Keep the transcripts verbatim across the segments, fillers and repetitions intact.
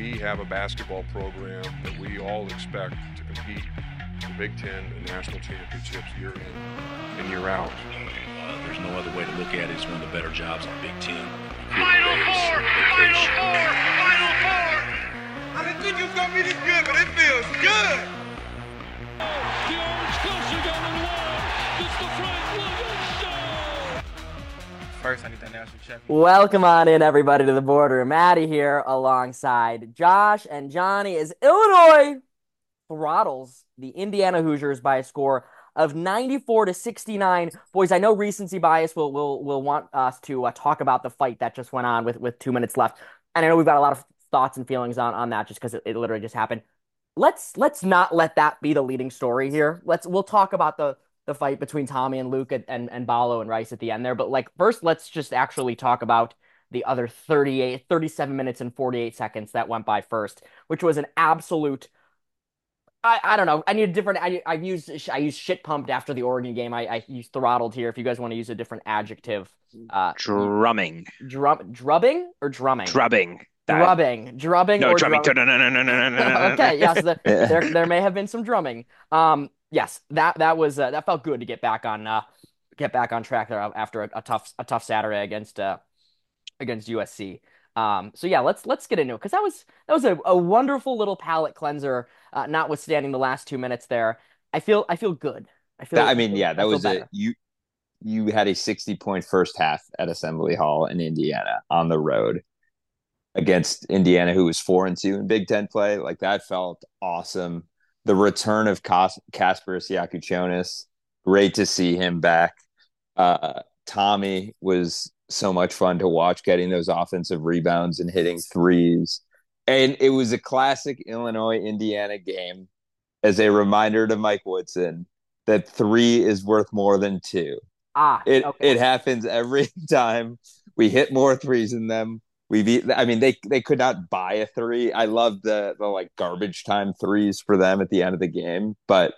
we have a basketball program that we all expect to compete for Big Ten and national championships year in and year out. Uh, there's no other way to look at it. It's one of the better jobs in Big Ten. Final four! Final four! Final four! I didn't think it was going to be this good, but it feels good! The Orange Coaster got in the wall. It's the Frank Williams Show! First, I need that national check. Welcome on in, everybody, to the boardroom. Maddie here alongside Josh and Johnny as Illinois throttles the Indiana Hoosiers by a score of ninety-four to sixty-nine. Boys, I know recency bias will will will want us to uh, talk about the fight that just went on with, with two minutes left. And I know we've got a lot of thoughts and feelings on, on that just because it, it literally just happened. Let's let's not let that be the leading story here. Let's we'll talk about the the fight between Tommy and Luke and, and, and Ballo and Rice at the end there. But like first, let's just actually talk about the other thirty-eight, thirty-seven minutes and forty-eight seconds that went by first, which was an absolute I, I don't know. I need a different. I I've used I used shit pumped after the Oregon game. I I used throttled here. If you guys want to use a different adjective, uh, drumming, drum drubbing or drumming, drubbing, that... drubbing, drubbing. No or drumming. drumming. No, no, no, no, no, no. Okay, yes, the, there there may have been some drumming. Um, yes, that that was uh, that felt good to get back on uh get back on track there after a, a tough a tough Saturday against uh against U S C. Um, so yeah, let's let's get into it because that was that was a, a wonderful little palate cleanser. Uh, notwithstanding the last two minutes there, I feel I feel good. I feel. I mean, I feel, yeah, that I was better. a you. You had a sixty point first half at Assembly Hall in Indiana on the road against Indiana, who was four and two in Big Ten play. Like that felt awesome. The return of Kas- Kasparas Yakuchonis, great to see him back. Uh, Tommy was so much fun to watch, getting those offensive rebounds and hitting threes. And it was a classic Illinois-Indiana game as a reminder to Mike Woodson that three is worth more than two. Ah, it okay. It happens every time. We hit more threes than them. We beat. I mean, they they could not buy a three. I love the the like garbage time threes for them at the end of the game, but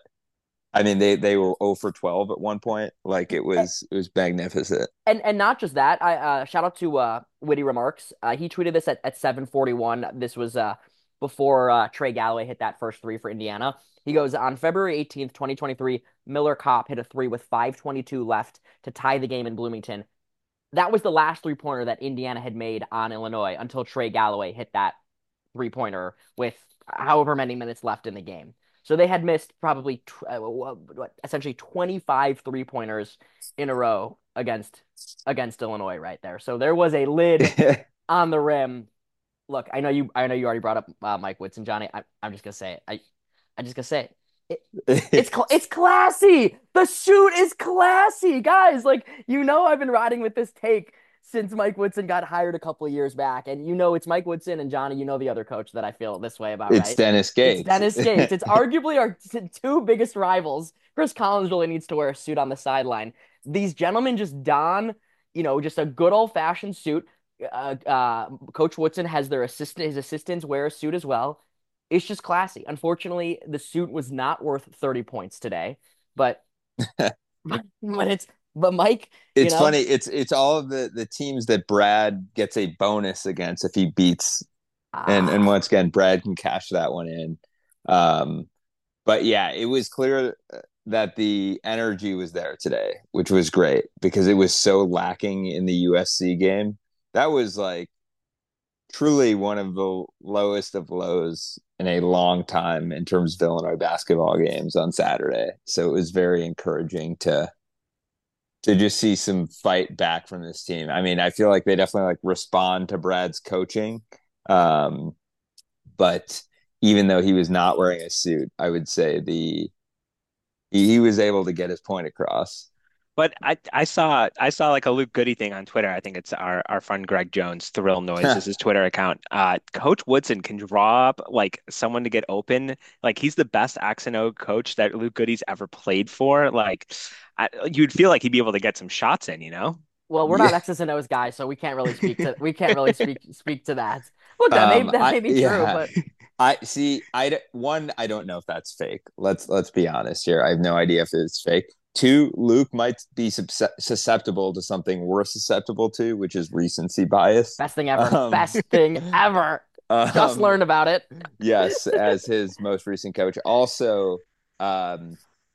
I mean, they, they were zero for twelve at one point. Like it was it was magnificent. And and not just that. I uh, shout out to uh, Witty Remarks. Uh, he tweeted this at, at seven forty-one. This was uh, before uh, Trey Galloway hit that first three for Indiana. He goes, on February eighteenth, twenty twenty-three, Miller Kopp hit a three with five twenty-two left to tie the game in Bloomington. That was the last three-pointer that Indiana had made on Illinois until Trey Galloway hit that three-pointer with however many minutes left in the game. So they had missed probably uh, what, essentially twenty-five three-pointers in a row against against Illinois right there. So there was a lid on the rim. Look, I know you I know you already brought up uh, Mike Woodson, Johnny. I, I'm just going to say it. I, I'm just going to say it. It, it's cl- it's classy. The shoot is classy, guys. Like, you know, I've been riding with this take since Mike Woodson got hired a couple of years back, and you know it's Mike Woodson and Johnny. You know the other coach that I feel this way about. It's right? Dennis Gates. It's Dennis Gates. It's arguably our two biggest rivals. Chris Collins really needs to wear a suit on the sideline. These gentlemen just don, you know, just a good old fashioned suit. Uh, uh, Coach Woodson has their assistant, his assistants wear a suit as well. It's just classy. Unfortunately, the suit was not worth thirty points today, but but it's but Mike. It's you know, funny. It's it's all of the, the teams that Brad gets a bonus against if he beats, ah. and and once again Brad can cash that one in. Um, but yeah, it was clear that the energy was there today, which was great because it was so lacking in the U S C game. That was like truly one of the lowest of lows in a long time in terms of Illinois basketball games on Saturday. So it was very encouraging to to just see some fight back from this team. I mean, I feel like they definitely like respond to Brad's coaching. Um, but even though he was not wearing a suit, I would say the he, he was able to get his point across. But I, I saw I saw like a Luke Goody thing on Twitter. I think it's our, our friend Greg Jones, Thrill Noise is his Twitter account. Uh, Coach Woodson can draw up like someone to get open. Like he's the best X and O coach that Luke Goody's ever played for. Like I, you'd feel like he'd be able to get some shots in, you know? Well, we're Yeah. not X's and O's guys, so we can't really speak to we can't really speak speak to that. Look, that Um, may that I- may be yeah. true, but I see. I d- one. I don't know if that's fake. Let's let's be honest here. I have no idea if it's fake. Two, Luke might be subse- susceptible to something we're susceptible to, which is recency bias. best thing ever, Um, best thing ever. Just Um, learned about it. yes, as his most recent coach. Also, um,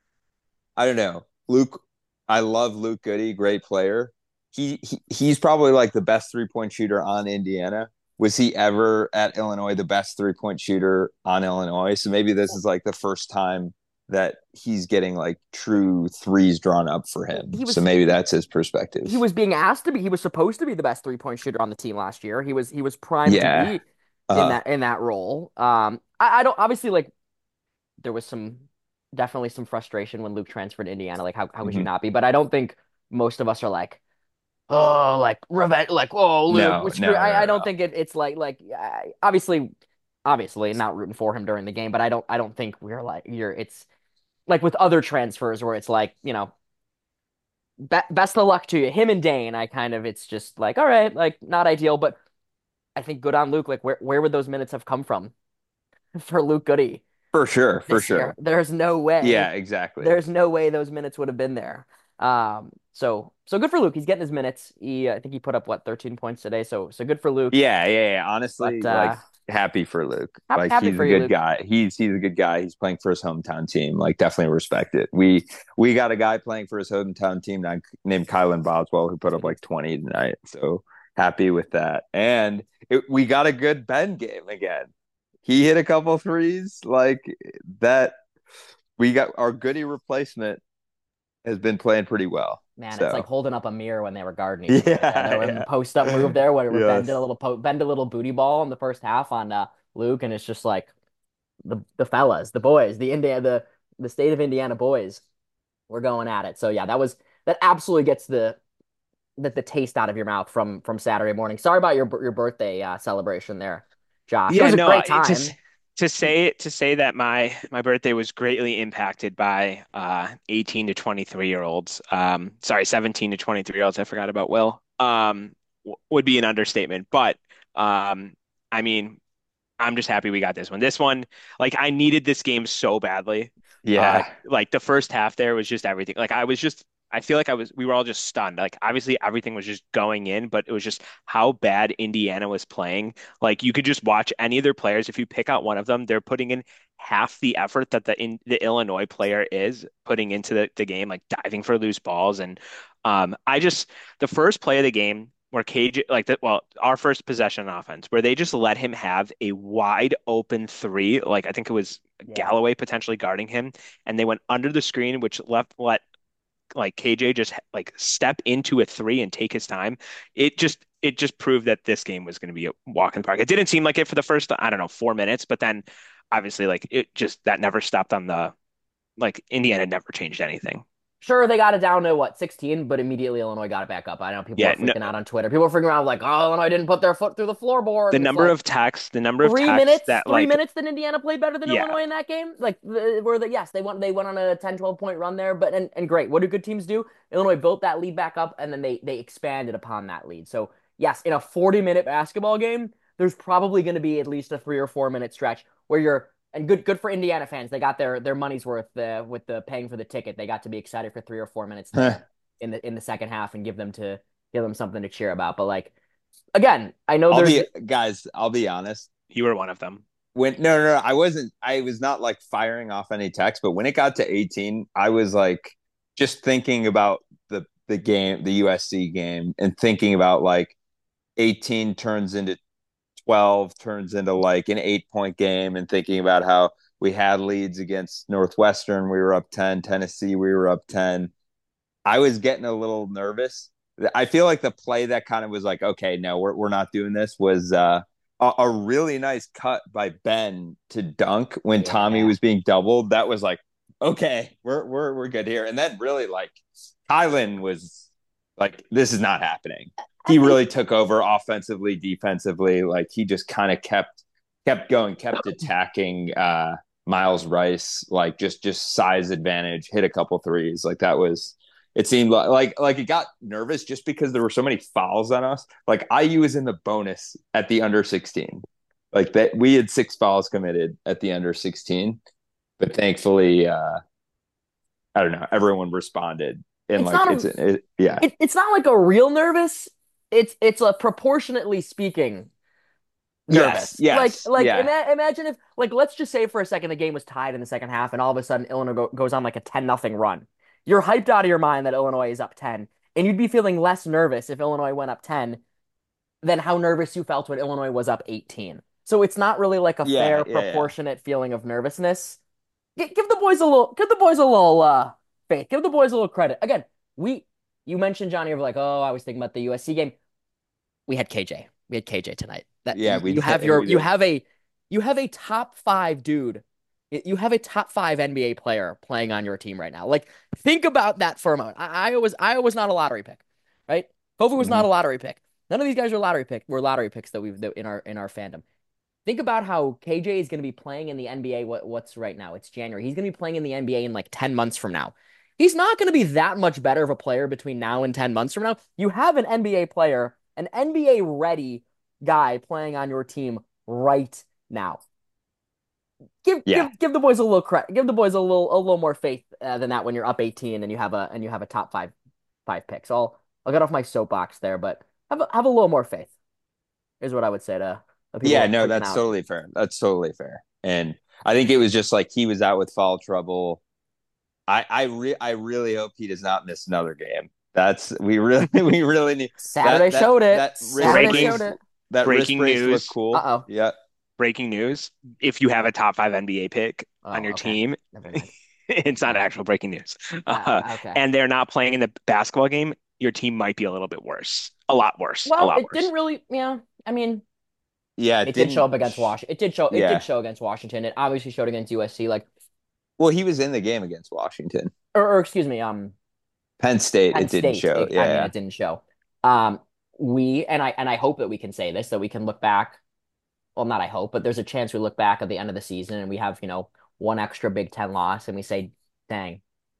I don't know, Luke. I love Luke Goody, great player. He, he he's probably like the best three point shooter on Indiana. Was he ever at Illinois the best three point shooter on Illinois? So maybe this is like the first time that he's getting like true threes drawn up for him. He was, so maybe that's his perspective. He was being asked to be. He was supposed to be the best three point shooter on the team last year. He was he was primed Yeah. to be Uh, in that in that role. Um, I, I don't obviously like. There was some definitely some frustration when Luke transferred to Indiana. Like how how could you Mhm. not be? But I don't think most of us are like, oh, like revenge, like oh, Luke. No, Which no, no, I, I don't no. think it, it's like like I, obviously obviously not rooting for him during the game, but I don't I don't think we're like you're it's like with other transfers where it's like you know be best of luck to you. Him and Dane, I kind of it's just like all right, like not ideal, but I think good on Luke. Like where where would those minutes have come from for Luke Goody For sure, for this year? sure. There's no way. Yeah, exactly. There's no way those minutes would have been there. Um, so so good for Luke. He's getting his minutes. He I think he put up what thirteen points today. So so good for Luke. Yeah, yeah, yeah. Honestly, But uh, like happy for Luke. ha- Like happy he's for a you, good Luke. guy. He's he's a good guy. He's playing for his hometown team. Like definitely respect it. We we got a guy playing for his hometown team named named Kylan Boswell who put up like twenty tonight. So happy with that. And it, we got a good Ben game again. He hit a couple threes like that. We got our Goody replacement has been playing pretty well. Man, So it's like holding up a mirror when they were guarding each other. yeah, There was yeah. a post up move there where, where Ben Yes. did a little po Ben did a little booty ball in the first half on uh, Luke, and it's just like the the fellas, the boys, the India, the the state of Indiana boys, were going at it. So yeah, that was that absolutely gets the the, the taste out of your mouth from from Saturday morning. Sorry about your your birthday uh, celebration there, Josh. It Yeah, was a no, great it time. just to say to say that my my birthday was greatly impacted by uh eighteen to twenty-three year olds. Um, sorry, seventeen to twenty-three year olds. I forgot about Will. Um, w would be an understatement, but um, I mean, I'm just happy we got this one. This one, like I needed this game so badly. Uh, Yeah. like the first half there was just everything. Like I was just, I feel like I was, we were all just stunned. Like obviously everything was just going in, but it was just how bad Indiana was playing. Like you could just watch any of their players. If you pick out one of them, they're putting in half the effort that the in the Illinois player is putting into the, the game, like diving for loose balls. And um, I just the first play of the game where K J like that, well, our first possession on offense, where they just let him have a wide open three, like I think it was Yeah. Galloway potentially guarding him, and they went under the screen, which left let like K J just like step into a three and take his time. It just it just proved that this game was going to be a walk in the park. It didn't seem like it for the first, I don't know, four minutes, but then obviously like it just that never stopped on the like Indiana never changed anything. Sure, they got it down to what sixteen, but immediately Illinois got it back up. I know people Yeah, are no, freaking out on Twitter. People are freaking out like, "Oh, Illinois didn't put their foot through the floorboard." the And it's number like, of texts, the number of three texts minutes, that three like minutes that Indiana played better than yeah, Illinois in that game. Like, the, were the yes, they went they went on a ten, twelve point run there, but and, and great. What do good teams do? Illinois built that lead back up, and then they they expanded upon that lead. So yes, in a forty minute basketball game, there's probably going to be at least a three or four minute stretch where you're and good good for Indiana fans. They got their their money's worth uh, with the paying for the ticket. They got to be excited for three or four minutes there in the in the second half and give them to give them something to cheer about. But like again, I know I'll there's be guys, I'll be honest. you were one of them. When no, no, no, I wasn't I was not like firing off any text, but when it got to eighteen, I was like just thinking about the the game, the U S C game, and thinking about like eighteen turns into twelve, turns into like an eight point game, and thinking about how we had leads against Northwestern, we were up ten, Tennessee, we were up ten. I was getting a little nervous. I feel like the play that kind of was like, okay, no, we're we're not doing this was uh, a, a really nice cut by Ben to dunk when Yeah. Tommy was being doubled. That was like, okay, we're we're we're good here. And then really like Kylan was like, this is not happening. He really took over offensively, defensively. Like he just kind of kept kept going, kept attacking uh, Miles Rice, like just just size advantage, hit a couple threes. Like that was. It seemed like, like like it got nervous just because there were so many fouls on us. Like I U was in the bonus at the under sixteen. Like that we had six fouls committed at the under sixteen, but thankfully, uh, I don't know. Everyone responded and It's like not a- it's it, yeah. it, it's not like a real nervous. It's it's a proportionately speaking nervous. Yes, yes, Like, like yeah. ima- imagine if, like, let's just say for a second the game was tied in the second half, and all of a sudden Illinois go- goes on like a ten nothing run. You're hyped out of your mind that Illinois is up ten, and you'd be feeling less nervous if Illinois went up ten than how nervous you felt when Illinois was up eighteen. So it's not really like a Yeah, fair, yeah, yeah. proportionate feeling of nervousness. G- give the boys a little, give the boys a little uh, faith. Give the boys a little credit. Again, we, you mentioned Johnny, you were like, oh, I was thinking about the U S C game. We had K J. We had K J tonight. That Yeah, you, we you have did, your, we you did. have a, you have a top five dude. You have a top five N B A player playing on your team right now. Like, think about that for a moment. I, I was, I was not a lottery pick, right? Kofi was Mhm. not a lottery pick. None of these guys are lottery pick. Were lottery picks that we've that in our in our fandom. Think about how K J is going to be playing in the N B A. What what's right now? It's January. He's going to be playing in the N B A in like ten months from now. He's not going to be that much better of a player between now and ten months from now. You have an N B A player, an N B A ready guy playing on your team right now. Give Yeah. give give the boys a little credit. Give the boys a little a little more faith uh, than that when you're up eighteen and you have a and you have a top five five picks. I'll I'll get off my soapbox there, but have a, have a little more faith is what I would say to the people. Yeah, that no, freak that's out. totally fair. That's totally fair. And I think it was just like he was out with foul trouble. I I re- I really hope he does not miss another game. That's we really we really need Saturday that, that, showed it. That wrist Saturday Breaking- showed it. that breaking wrist brace news. looked cool. Uh-oh. Yeah. Breaking news: if you have a top five N B A pick Oh, on your okay. team, Never mind. it's not actual breaking news. Uh, Uh, okay. and they're not playing in the basketball game, your team might be a little bit worse, a lot worse, a well, lot it worse. didn't really. Yeah, I mean, Yeah, it, did didn't- show up against Washington. It did show. It Yeah. did show against Washington. It obviously showed against U S C. Like, Well, he was in the game against Washington. or, or excuse me, um, Penn State, Penn it didn't State. show. It- yeah, I mean, yeah. it didn't show. Um, we and I and I hope that we can say this, that we can look back. Well, not I hope, but there's a chance we look back at the end of the season and we have, you know, one extra Big Ten loss and we say, dang,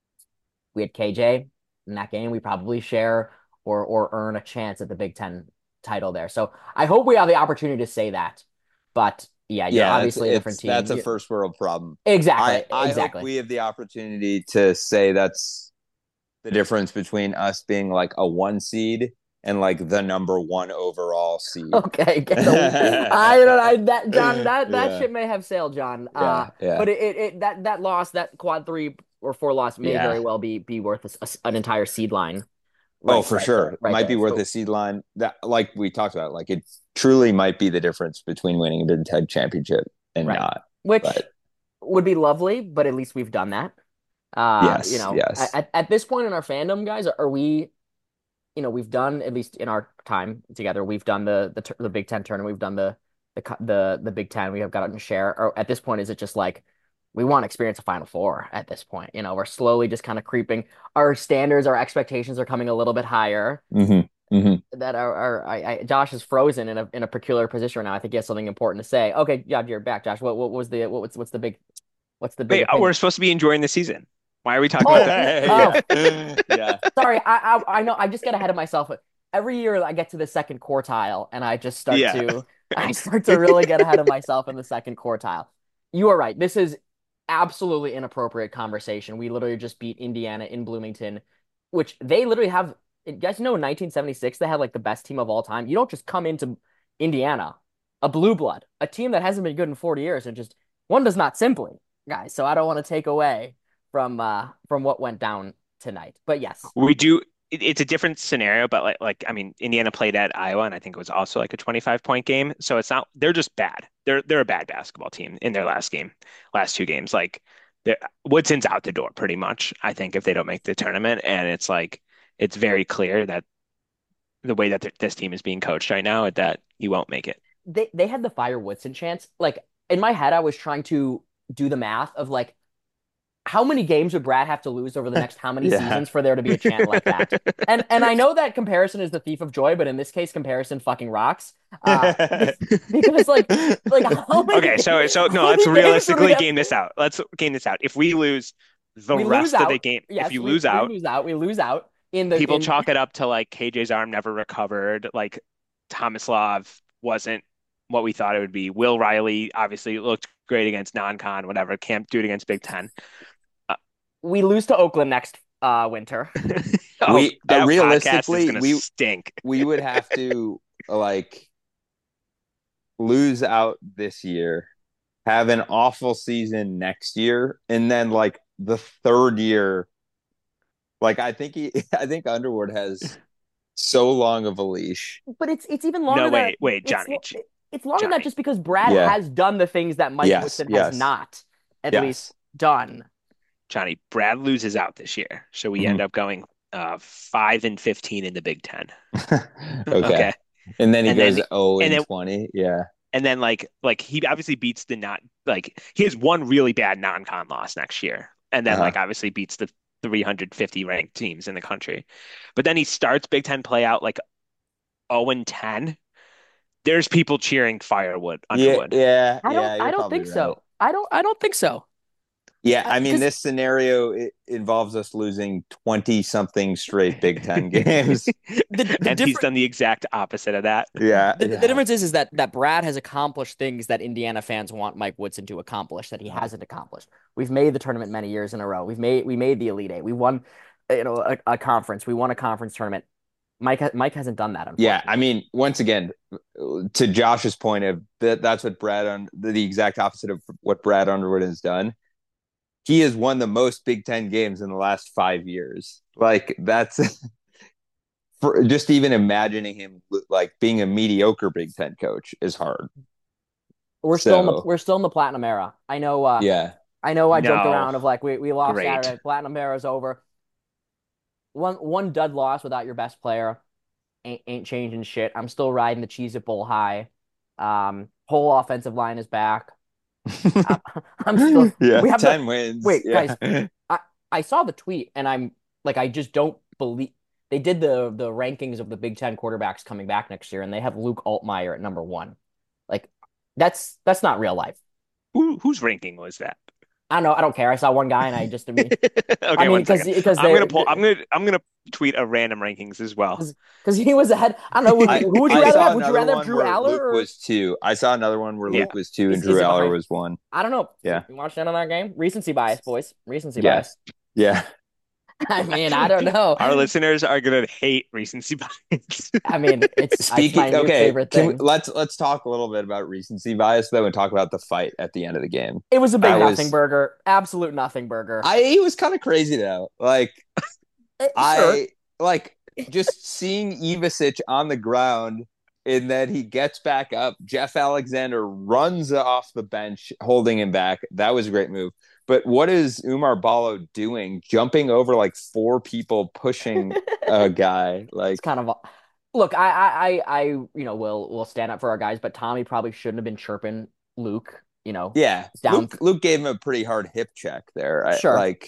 we had K J in that game. We probably share or or earn a chance at the Big Ten title there. So I hope we have the opportunity to say that. But yeah, you're Yeah, obviously a it's- different it's- team. That's a You- first world problem. exactly. I, I exactly. hope we have the opportunity to say that's the difference between us being like a one seed and like the number one overall seed. Okay, get the, I don't know that John. That that Yeah. ship may have sailed, John. Yeah, uh, yeah. But it, it, it that that loss, that quad three or four loss, may Yeah. very well be be worth a, a- an entire seed line. oh, Right- for right sure. there, right might be there. worth So- a seed line. That, like we talked about, like it truly might be the difference between winning a Big Ten championship and Right. not. which But- would be lovely, but at least we've done that. Uh, Yes, you know, yes. at, at this point in our fandom, guys, are we, you know, we've done, at least in our time together, we've done the the, tur- the Big Ten tournament, we've done the the cu- the the Big Ten, we have gotten to share. Or at this point, is it just like we want to experience a Final Four? At this point, you know, we're slowly just kind of creeping. Our standards, our expectations are coming a little bit higher. Mm-hmm. Mm-hmm. That are, are I, I, Josh is frozen in a in a peculiar position right now. I think he has something important to say. Okay, yeah, you're back, Josh. What what was the what, what's what's the big what's the big? Wait, oh, opinion? we're supposed to be enjoying the season. Why are we talking Oh, about that? oh. yeah. Sorry, I, I I know I just got ahead of myself. Every year I get to the second quartile and I just start Yeah. to I start to really get ahead of myself in the second quartile. You are right. This is absolutely inappropriate conversation. We literally just beat Indiana in Bloomington, which they literally have. You guys know in nineteen seventy-six they had like the best team of all time. You don't just come into Indiana, a blue blood, a team that hasn't been good in forty years, and just one does not simply, guys. So I don't want to take away from uh from what went down tonight. But yes. We do. It, it's a different scenario, but like, like I mean, Indiana played at Iowa, and I think it was also like a twenty-five point game. So it's not. They're just bad. They're they're a bad basketball team in their last game, last two games. Like, they're- Woodson's out the door pretty much. I think if they don't make the tournament, and it's like it's very clear that the way that th- this team is being coached right now, that you won't make it. they they had the fire Woodson chance. Like in my head, I was trying to do the math of like how many games would Brad have to lose over the next how many Yeah. seasons for there to be a chant like that? And and I know that comparison is the thief of joy, but in this case, comparison fucking rocks. Uh, because like like how many Okay, so so how no, many let's games would we realistically have- game this out. Let's game this out. If we lose the we rest lose of the out. game, Yes, if you we- lose we out, lose out. We lose out in the people in- chalk it up to like K J's arm never recovered, like Tomislav wasn't what we thought it would be. Will Riley obviously looked great against non-con, whatever. Can't do it against Big Ten. we lose to Oakland next uh winter. Oh, We- that uh, podcast is realistically, gonna we- stink. we would have to like lose out this year, have an awful season next year, and then like the third year, like I think he, I think Underwood has so long of a leash. But it's it's even No, longer than wait, wait, it's Johnny, lo- it's longer than that Johnny. just because Brad Yeah. has done the things that Mike Yes, Woodson has yes. not at Yes. least done. Johnny, Brad loses out this year, so we Mhm. end up going uh five and fifteen in the Big Ten. Okay. Okay. And then he And goes then- oh and and then- twenty. Yeah. And then like like he obviously beats the not like he has one really bad non-con loss next year, and then Uh-huh. like obviously beats the three hundred fifty ranked teams in the country. But then he starts Big Ten play out like oh and ten. There's people cheering Firewood Yeah, Underwood. yeah, I don't yeah, you're I don't probably think right. so. I don't I don't think so. Yeah, I- I mean, 'cause- this scenario it involves us losing twenty something straight Big Ten games. The, the And he's difference done the exact opposite of that. Yeah, the, yeah. the difference is is that that Brad has accomplished things that Indiana fans want Mike Woodson to accomplish that he hasn't accomplished. We've made the tournament many years in a row. We've made we made the Elite Eight. We won, you know, a, a conference. We won a conference tournament. Mike ha- Mike hasn't done that. Yeah, Unfortunately. I mean, once again, to Josh's point of that, that's what Brad on the, the exact opposite of what Brad Underwood has done. He has won the most Big Ten games in the last five years. Like that's for just even imagining him like being a mediocre Big Ten coach is hard. we're still in the so- we're still in the platinum era. I know. Uh, Yeah, I know. I joked No. around of like we we lost Great. Saturday. Platinum era's over. One one dud loss without your best player ain't ain't changing shit. I'm still riding the cheese at Bull High. Um, whole offensive line is back. I'm, I'm still. yeah, We have the- ten wins. wait, yeah. guys. I saw the tweet and I'm like, I just don't believe they did the the rankings of the Big Ten quarterbacks coming back next year, and they have Luke Altmaier at number one. Like, that's that's not real life. Who whose ranking was that? I don't know. I don't care. I saw one guy and I just Okay, I mean, one because second. because I'm they gonna pull. I'm gonna. I'm gonna tweet a random rankings as well. because he was ahead. I don't know. Would, I, who would you I rather saw have? Would you another rather have one Drew where Aller Luke or was two. I saw another one where Yeah. Luke was two Is- and is Drew it Aller behind- was one. I don't know. Yeah. You watched that on that game? Recency bias, boys. Recency Yes. Yeah. bias. I mean, I don't know. Our listeners are gonna hate recency bias. I mean, it's, it's Speaking, my new okay, favorite can thing. we, let's let's talk a little bit about recency bias though, and talk about the fight at the end of the game. It was a big I was- nothing burger. Absolute nothing burger. I he was kind of crazy though. Like Eh, I sure. like just seeing Ivasic on the ground, and then he gets back up. Jeff Alexander runs off the bench, holding him back. That was a great move. But what is Umar Ballo doing? Jumping over like four people, pushing a guy. Like It's kind of look. I, I, I, I, you know, will will stand up for our guys, but Tommy probably shouldn't have been chirping Luke. You know, yeah, Down- Luke, Luke gave him a pretty hard hip check there. I, Sure. like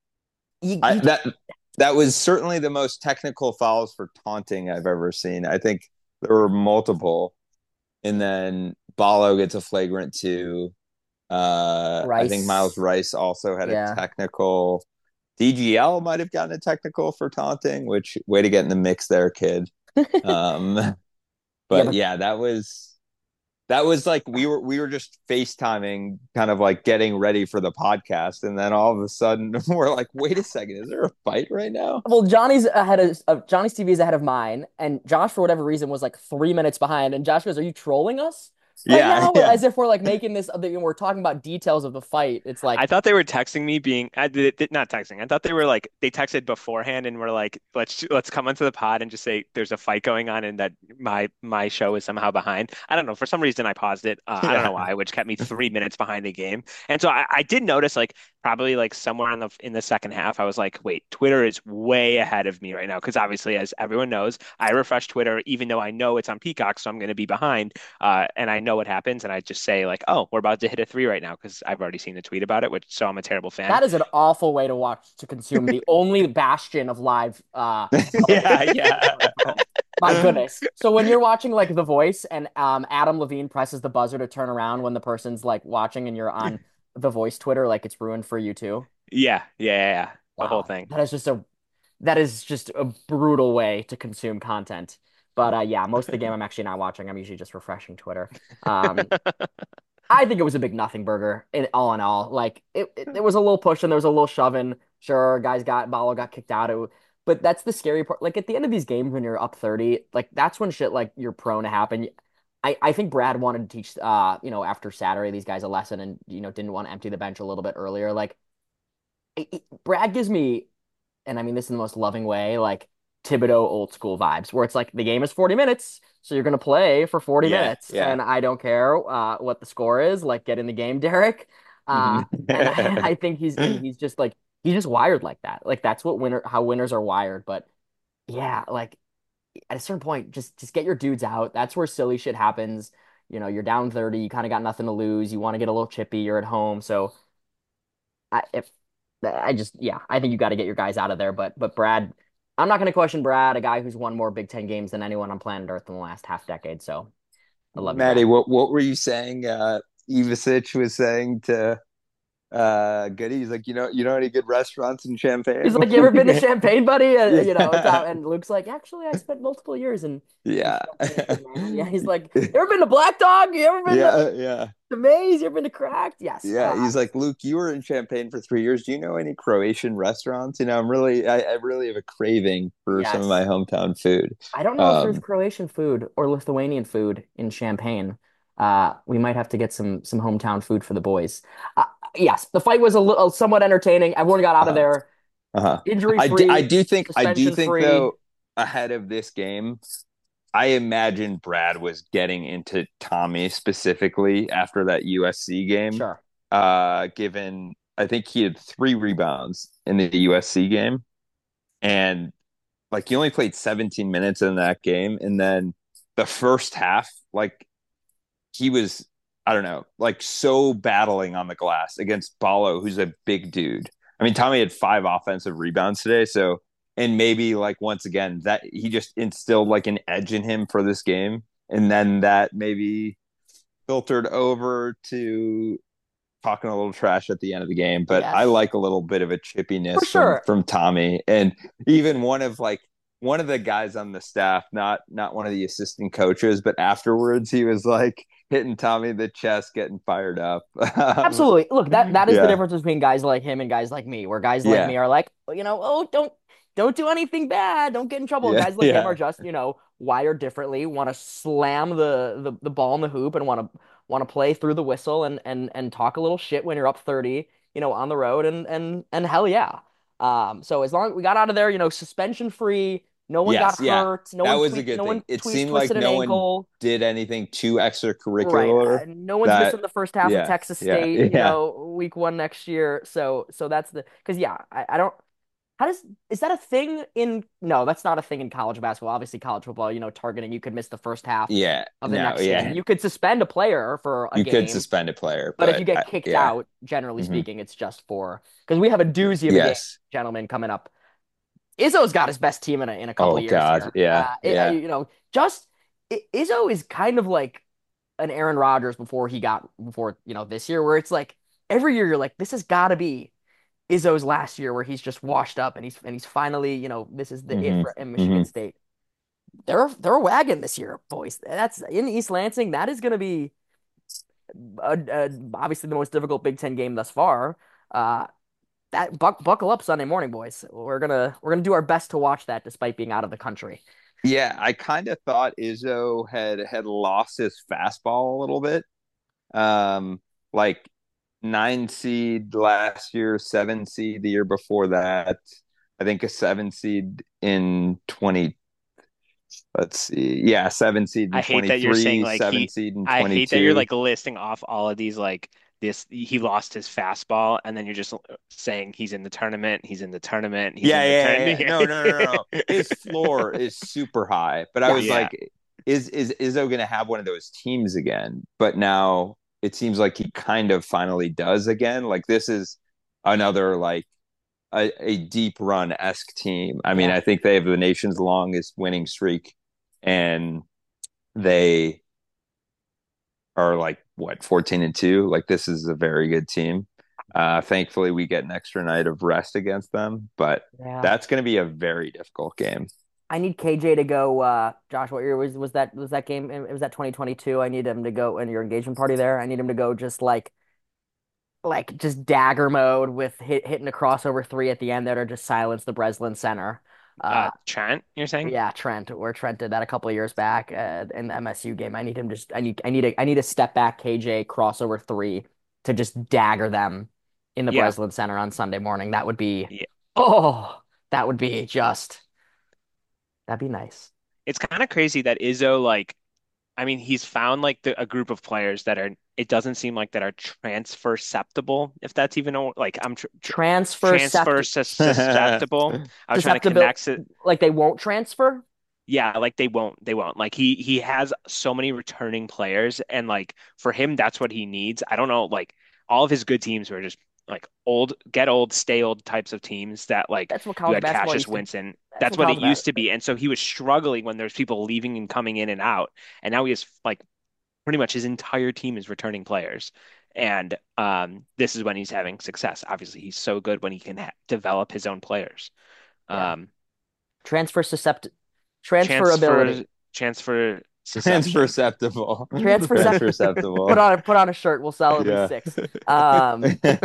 You- I, you- that that was certainly the most technical fouls for taunting I've ever seen. I think there were multiple, and then Ballo gets a flagrant two. Uh, I Rice. think Miles Rice also had Yeah. a technical. D G L might have gotten a technical for taunting, which way to get in the mix there, kid. Um, but but- yeah, that was that was like we were we were just FaceTiming, kind of like getting ready for the podcast, and then all of a sudden we're like, wait a second, is there a fight right now? well, Johnny's ahead of uh, Johnny's T V is ahead of mine, and Josh for whatever reason was like three minutes behind, and Josh goes, "Are you trolling us?" Right Yeah, now? yeah. As if we're like making this, we're talking about details of the fight. It's like I thought they were texting me being I did, did not texting. I thought they were like they texted beforehand and were like, let's let's come onto the pod and just say there's a fight going on and that my my show is somehow behind. I don't know. For some reason I paused it. Uh, I don't know why, which kept me three minutes behind the game. And so I, I did notice like probably like somewhere in the in the second half, I was like, wait, Twitter is way ahead of me right now. Because obviously, as everyone knows, I refresh Twitter even though I know it's on Peacock, so I'm going to be behind. Uh, and I know what happens, and I just say like, oh, we're about to hit a three right now because I've already seen the tweet about it, which so I'm a terrible fan. that is an awful way to watch to consume the only bastion of live. Uh, yeah, yeah. My goodness. So when you're watching like The Voice and um, Adam Levine presses the buzzer to turn around when the person's like watching and you're on The Voice Twitter, like it's ruined for you too. Yeah, yeah, yeah, yeah. The whole Wow. thing. That is just a that is just a brutal way to consume content. But uh, yeah, most of the game I'm actually not watching. I'm usually just refreshing Twitter. Um, I think it was a big nothing burger. In all in all, like it, it, there was a little push and there was a little shoving. Sure, guys got Ballo got kicked out. It, but that's the scary part. Like at the end of these games, when you're up thirty, like that's when shit like you're prone to happen. I, I think Brad wanted to teach uh you know after Saturday these guys a lesson and you know didn't want to empty the bench a little bit earlier. Like it, it- Brad gives me, and I mean this in the most loving way, like Thibodeau old school vibes, where it's like the game is forty minutes, so you're gonna play for forty Yeah, minutes, yeah. and I don't care uh, what the score is. Like, get in the game, Derek. Uh, Mhm. and I, I think he's and he's just like he's just wired like that. Like that's what winner how winners are wired. But yeah, like at a certain point, just just get your dudes out. That's where silly shit happens. You know, you're down thirty, you kind of got nothing to lose. You want to get a little chippy, you're at home, so I if I just yeah, I think you got to get your guys out of there. But but Brad, I'm not going to question Brad, a guy who's won more Big Ten games than anyone on planet Earth in the last half decade. So I love you, Maddie, Brad. what what were you saying? Uh, Ivasic was saying to uh, Goody. He's like, you know, you know any good restaurants in He's Champaign? like, you ever been to Champagne, buddy? Uh, you know, Yeah, Tom, and Luke's like, actually, I spent multiple years in in yeah, Champagne, man. Yeah, he's like, you ever been to Black Dog? You ever been to yeah, yeah. the Maze? You ever been to Cracked? Yes. Yeah, Uh, he's like, Luke, you were in Champagne for three years. Do you know any Croatian restaurants? You know, I'm really, I, I really have a craving for some of my yes. hometown food. I don't know if there's Um, Croatian food or Lithuanian food in Champagne. Uh, we might have to get some some hometown food for the boys. Uh, yes, the fight was a little somewhat entertaining. Everyone got out of uh-huh, there uh-huh. injury I, d- I free, do think, I do suspension think free. though, ahead of this game, I imagine Brad was getting into Tommy specifically after that U S C game. Sure. Uh, given I think he had three rebounds in the U S C game, and like he only played seventeen minutes in that game, and then the first half, like he was, I don't know, like so battling on the glass against Ballo, who's a big dude. I mean, Tommy had five offensive rebounds today, so and maybe like once again that he just instilled like an edge in him for this game, and then that maybe filtered over to talking a little trash at the end of the game. But I Yes, like a little bit of a for chippiness from sure. from Tommy, and even one of like one of the guys on the staff, not not one of the assistant coaches, but afterwards he was like hitting Tommy in the chest, getting fired up. Um, Absolutely. Look, that that is the yeah, difference between guys like him and guys like me, where guys like me yeah, are like, you know, oh, don't don't do anything bad, don't get in trouble. yeah, Guys like him are yeah, just, you know, wired differently, want to slam the, the the ball in the hoop and want to want to play through the whistle and and and talk a little shit when you're up thirty, you know, on the road and and and hell yeah. Um, so as long as we got out of there, you know, suspension free, no one got yes, yeah. hurt, no That one was a tweaked, good no thing. one It tweaked, seemed twisted like an no one ankle. did anything too Right. extracurricular. Uh, no one's That missing the first half of yeah, Texas yeah, State, you yeah. know, week one next year. So, so that's the, because yeah, I, I don't, how does, is that a thing in, no, that's not a thing in college basketball. Obviously, college football, you know, targeting, you could miss the first half Yeah, of the no, next game. yeah. You could suspend a player for a You could game, suspend a player, but if you but get I, kicked yeah. out, generally Hmm. speaking, it's just for, because we have a doozy of a game, Yes. gentlemen, coming up. Izzo's got his best team in a, in a couple Oh years God. here. Yeah. Uh, it, Yeah. you know, just, I- Izzo is kind of like, an Aaron Rodgers before he got before you know this year, where it's like every year you're like, this has got to be Izzo's last year, where he's just washed up and he's and he's finally, you know, this is the it Hmm. for in Hmm. Michigan State. They're they're a wagon this year, boys. That's in East Lansing. That is going to be a, a, obviously the most difficult Big Ten game thus far. Uh, that buck, buckle up Sunday morning, boys. We're gonna we're gonna do our best to watch that, despite being out of the country. Yeah. I kind of thought Izzo had had lost his fastball a little bit. Um, like nine seed last year, seven seed the year before that. I think a seven seed in twenty. Let's see. Yeah, seven seed in I hate that you're saying twenty-three, like seven he. seed in I hate that you're twenty-two. like listing off all of these like this. He lost his fastball, and then you're just saying he's in the tournament. He's in the tournament. He's Yeah, in the yeah, yeah, yeah. tournament. No, no, no, no, no. His floor is super high. But I was Yes. Yeah. like, is is Izzo going to have one of those teams again? But now it seems like he kind of finally does again. Like this is another like a, a deep run esque team. I mean, Yeah. I think they have the nation's longest winning streak, and they are like what fourteen and two. Like this is a very good team. Uh, thankfully, we get an extra night of rest against them, but Yeah. that's going to be a very difficult game. I need K J to go. Uh, Josh, what year was was that? Was that game? It was that twenty twenty-two. I need him to go in your engagement party there. I need him to go just like like just dagger mode with hit, hitting a crossover three at the end there to just silence the Breslin center. Uh, Uh, Trent, you're saying? yeah, Trent, where Trent did that a couple of years back uh, in the M S U game. I need him just I need I need a I need a step back K J crossover three to just dagger them in the Yeah. Breslin Center on Sunday morning. That would be Yeah. oh, that would be just that'd be nice. It's kind of crazy that Izzo, like, I mean, he's found like the, a group of players that are, it doesn't seem like that are transfer susceptible, if that's even a, like, I'm tr tr Transfer transfer sept sus- susceptible. I was trying to susceptible connect it. like they won't transfer. Yeah, like they won't, they won't. Like he he has so many returning players, and like for him, that's what he needs. I don't know, like all of his good teams were just like old, get old, stay old types of teams that like That's what you college had basketball Cassius used to. Winston. That's That's what what it college used to basketball. be, and so he was struggling when there's people leaving and coming in and out, and now he has like pretty much his entire team is returning players. And um, this is when he's having success. Obviously, he's so good when he can ha develop his own players. Yeah. Um, Transfer suscept chance for transferability. chance for Transfer susception. susceptible. Transfer Transfer Put susceptible. on put on a shirt. We'll sell at Yeah. least six. Um,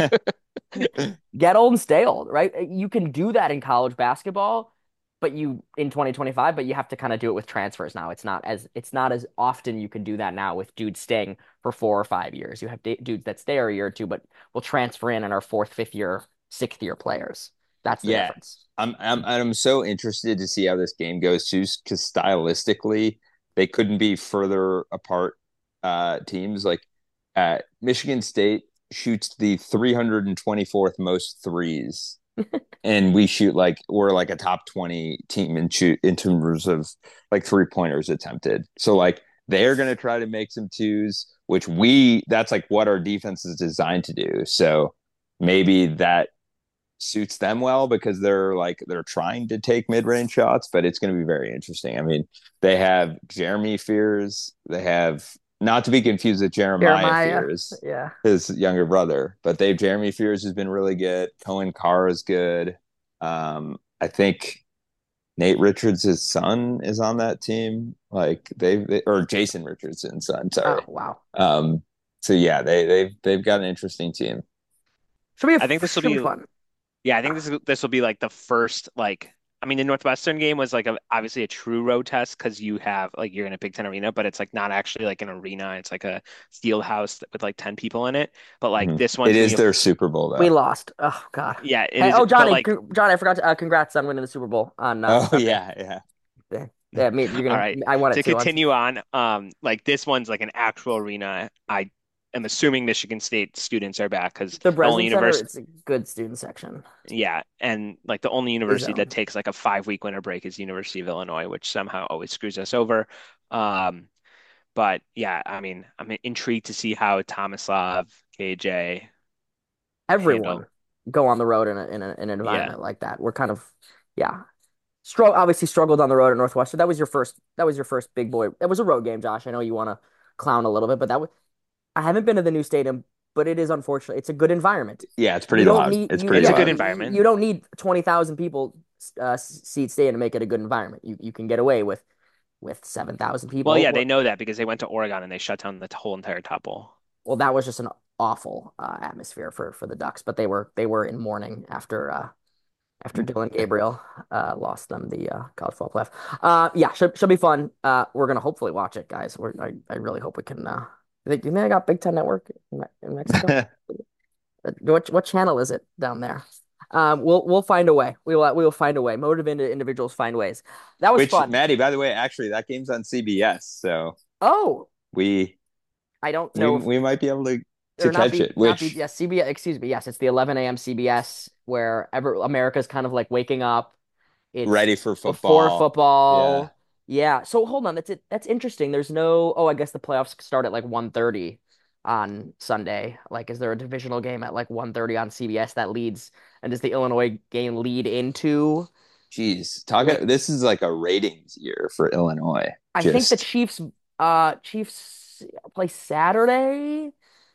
get old and stay old, right? You can do that in college basketball, but you in twenty twenty-five, but you have to kind of do it with transfers now. It's not as it's not as often you can do that now with dudes staying for four or five years. You have d- dudes that stay a year or two, but will transfer in and are fourth, fifth year, sixth year players. That's the Yeah. difference. I'm I'm I'm so interested to see how this game goes too, because stylistically they couldn't be further apart uh teams. Like uh Michigan State shoots the three hundred twenty-fourth most threes, and we shoot like we're like a top twenty team in shoot in terms of like three pointers attempted. So like they're gonna try to make some twos, which we that's like what our defense is designed to do. So maybe that suits them well because they're like they're trying to take mid-range shots, but it's going to be very interesting. I mean, they have Jeremy Fears, they have not to be confused with Jeremiah, Jeremiah, Fears, yeah. his younger brother, but they've Jeremy Fears has been really good. Cohen Carr is good. Um, I think Nate Richards' son is on that team. Like they, they or Jason Richardson's son. Sorry. Oh, wow. Um, so yeah, they they've they've got an interesting team. Should be a, I think this will should be fun. Yeah, I think this this will be like the first like I mean the Northwestern game was like a, obviously a true road test because you have like you're in a Big Ten arena, but it's like not actually like an arena. It's like a field house with like ten people in it. But like Mhm. this one's It gonna is be a- their Super Bowl though. We lost. Oh God. yeah, it Hey, is. oh But Johnny, like, con- Johnny, I forgot to uh, congrats on winning the Super Bowl on uh, Oh Sunday. yeah, yeah. Yeah, yeah, me, you're all gonna. right, I want to it to. continue on, um, like this one's like an actual arena. I am assuming Michigan State students are back because The the only Breslin Center, university, it's a good student section. yeah, and like the only university own. that takes like a five week winter break is University of Illinois, which somehow always screws us over. Um, But yeah, I mean, I'm intrigued to see how Tomislav, K J Everyone handle. go on the road in a, in, a, in an Yeah. environment like that. We're kind of, yeah, struggle obviously struggled on the road at Northwestern. That was your first. That was your first big boy. It was a road game, Josh. I know you want to clown a little bit, but that was. I haven't been to the new stadium, but it is unfortunate. It's a good environment. Yeah, it's pretty You don't loud. need. It's you- pretty It's a yeah, good loud. environment. You don't need twenty thousand people uh, seat stay to make it a good environment. You you can get away with with seven thousand people. Well, yeah, they know that because they went to Oregon and they shut down the whole entire top bowl. Well, that was just an awful uh, atmosphere for for the Ducks, but they were they were in mourning after uh, after Dylan Gabriel uh, lost them the uh, college football playoff. Uh, yeah, should should be fun. Uh, we're gonna hopefully watch it, guys. We're, I I really hope we can. Uh, you think, you think I got Big Ten Network in, Me- in Mexico? Uh, what what channel is it down there? Um, we'll we'll find a way. We will we will find a way. Motivated individuals find ways. That was Which, fun. Maddie, by the way, actually, that game's on C B S, so Oh, we I don't we, know. if- we might be able to to or not catch be, it. not Which be, yes, C B S. Excuse me. Yes, it's the eleven a m C B S where ever America's kind of like waking up. It's ready for before football. football. Yeah. So hold on. That's it. That's interesting. There's no. Oh, I guess the playoffs start at like one thirty on Sunday. Like, is there a divisional game at like one thirty on C B S that leads? And does the Illinois game lead into? Jeez, talk. This is like a ratings year for Illinois. I think the Just- Chiefs. Uh, Chiefs play Saturday.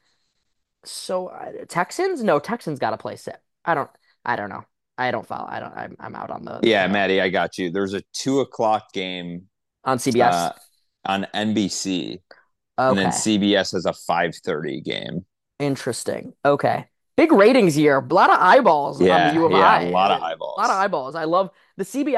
So uh, Texans? No, Texans got to play set. I don't. I don't know. I don't follow. I don't. I'm. I'm out on the. Yeah, uh, Maddie, I got you. There's a two o'clock game on C B S. uh, on N B C, and Okay. then C B S has a five thirty game. Interesting. Okay. Big ratings year. A lot of eyeballs on Yeah, the U of yeah, I. a lot of eyeballs. A lot of eyeballs. I love the C B S.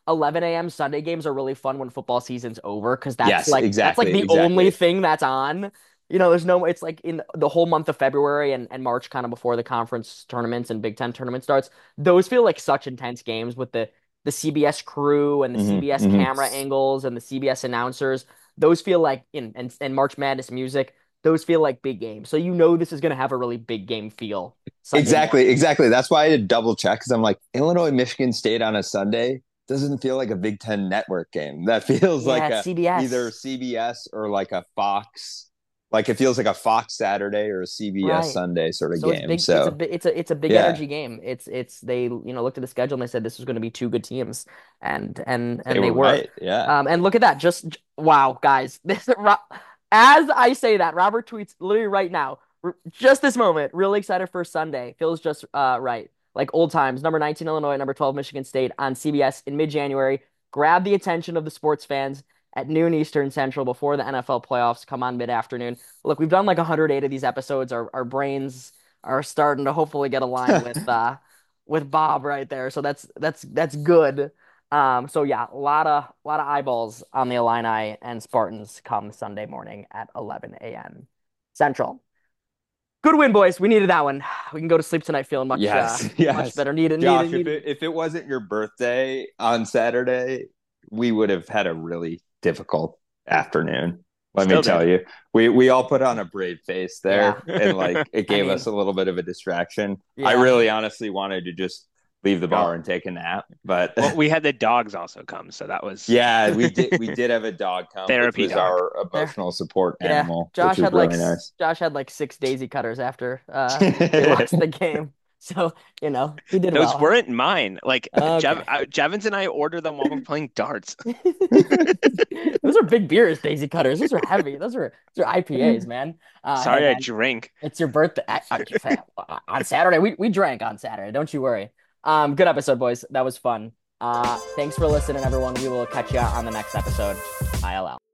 eleven a m Sunday games are really fun when football season's over because that's Yes, like exactly, that's like the exactly. only thing that's on. You know, there's no, it's like in the whole month of February and, and March, kind of before the conference tournaments and Big Ten tournament starts. Those feel like such intense games with the the C B S crew and the hmm C B S hmm camera angles and the C B S announcers. Those feel like in and, and March Madness music. Those feel like big games. So you know this is going to have a really big game feel. Sunday Exactly, morning. exactly. That's why I had to double check because I'm like, Illinois, Michigan State on a Sunday doesn't feel like a Big Ten network game. That feels Yeah, like it's a C B S. either C B S or like a Fox. Like it feels like a Fox Saturday or a C B S Right. Sunday sort of So it's game. big. It's So a big. It's a it's a big yeah, energy game. It's it's they you know looked at the schedule and they said this was going to be two good teams, and and they and they were were. right. Yeah. Um, and look at that. Just wow, guys. This Ro- as I say that, Robert tweets literally right now, r- just this moment. Really excited for Sunday. Feels just uh right, like old times. Number nineteen Illinois, number twelve Michigan State on C B S in mid January. Grab the attention of the sports fans at noon Eastern Central before the N F L playoffs come on mid afternoon. Look, we've done like one hundred eight of these episodes. Our our brains are starting to hopefully get aligned with uh with Bob right there. So that's that's that's good. Um, so yeah, a lot of a lot of eyeballs on the Illini and Spartans come Sunday morning at eleven a m Central. Good win, boys. We needed that one. We can go to sleep tonight feeling much Yes, uh, yes. much better. Needed, Josh, needed, if needed. it if it wasn't your birthday on Saturday, we would have had a really difficult afternoon. Let Still me tell did. you. We we all put on a brave face there Yeah. and like it I gave mean, us a little bit of a distraction. yeah. I really honestly wanted to just leave the bar Oh. and take a nap, but Well, we had the dogs also come, so that was yeah, we did we did have a dog come, Therapy which was dog. our emotional support Yeah, animal, Josh which was had really like s- nice. Josh had like six daisy cutters after uh they lost the game. So, you know, he did Those well. weren't mine. Like Jev, Okay. uh, Jevons and I ordered them while we were playing darts. Those are big beers, daisy cutters. Those are heavy. Those are those are I P As, man. Uh, hey, Sorry, I man, drink. it's your birthday I- I- on Saturday. We we drank on Saturday. Don't you worry. Um, good episode, boys. That was fun. Uh, thanks for listening, everyone. We will catch you on the next episode. I L L.